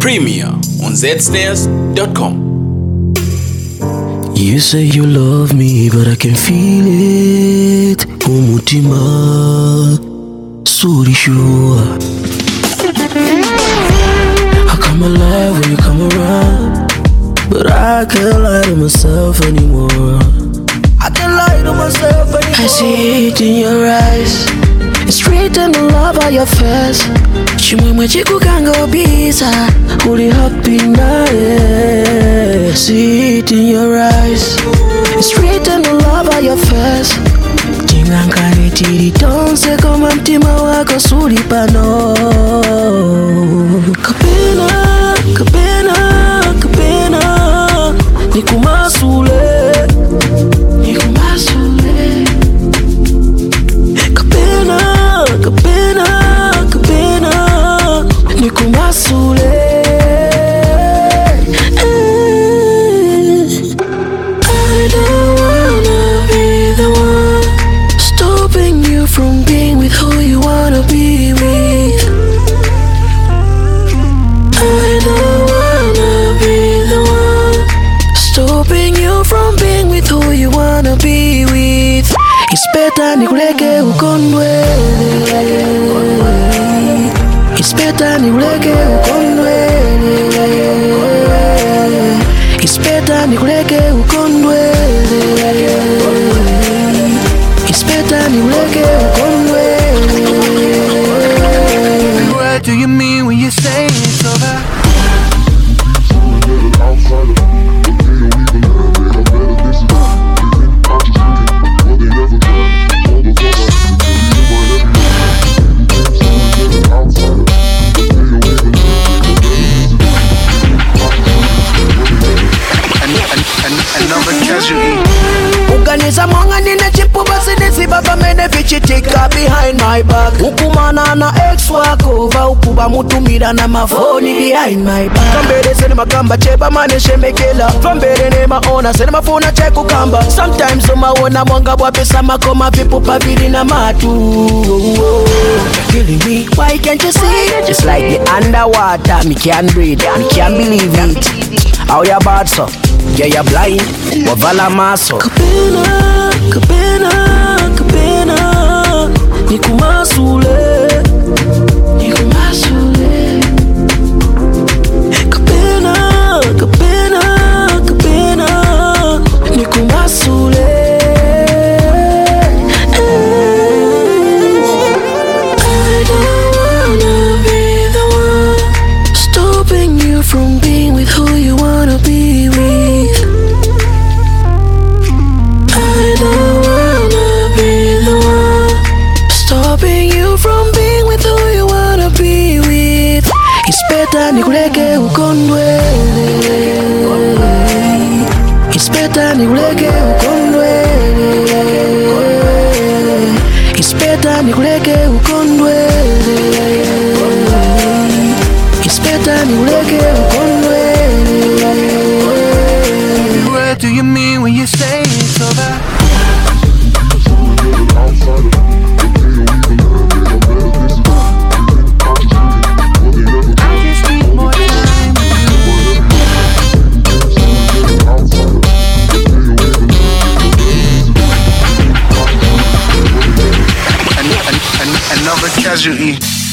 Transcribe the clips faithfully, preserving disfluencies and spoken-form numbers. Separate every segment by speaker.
Speaker 1: Premiere on z snares dot com.
Speaker 2: You say you love me, but I can feel it. Umutima, so sure. I come alive when you come around, but I can't lie to myself anymore. I can't lie to myself anymore. I see it in your eyes. It's written all over your face. Chimwemwe chikukanga obisa, uli happy nae. See it in your eyes. It's written all over your face. Chingankani tiri tonse koma mtima wako suli pano. Kapena, kapena, kapena, nikumasule, nikumasule. Kapena, kapena, kapena, nikumasule. I don't wanna be the one stopping you from being with who you wanna be with. I don't wanna be the one stopping you from being with who you wanna be with. It's better nikuleke ukondwe. It's better nikuleke ukondwe. It's better nikuleke ukondwe. It's better nikuleke ukondwe.
Speaker 3: What do you mean when you say it's over?
Speaker 2: Uganiza mwanga nina chipu basi nisi baba mene vichitika behind my back. Ukumana na ex wako va ukuba mutumira na mafoni behind my back. Kambere sene magamba cheba mane shemekela. Fambere ne maona sene mafuna cheku kamba. Sometimes umaona mwanga wapesa makoma vipu pavili na matu. Killing me, why can't you see? Just like the underwater, me can't breathe, me can't believe it. How you bad so? Yeah, you're blind, wavala maso. Kapena, kapena, kapena, nikumasule, nikumasule. Kapena, kapena, kapena, nikumasule. I don't wanna be the one stopping you from being with who you wanna be with. It's better nikuleke ukondwe. It's better nikuleke ukondwe. It's better nikuleke ukondwe. It's better nikuleke ukondwe.
Speaker 3: What do you mean when you say it's over? Casualty.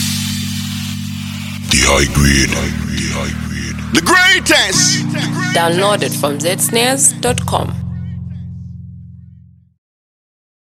Speaker 4: The high grade. The high grade. The greatest.
Speaker 5: Download it from z snares dot com.